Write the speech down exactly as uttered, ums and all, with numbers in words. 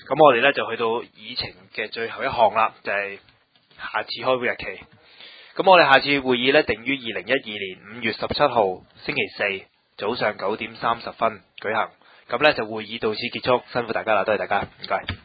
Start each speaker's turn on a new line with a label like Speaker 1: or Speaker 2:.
Speaker 1: 咁我哋咧就去到議程嘅最後一項啦，就係、是、下次開會日期。咁我哋下次會議咧定於二零一二年五月十七號星期四早上九點三十分舉行。咁咧就會議到此結束，辛苦大家啦，多謝大家，唔該。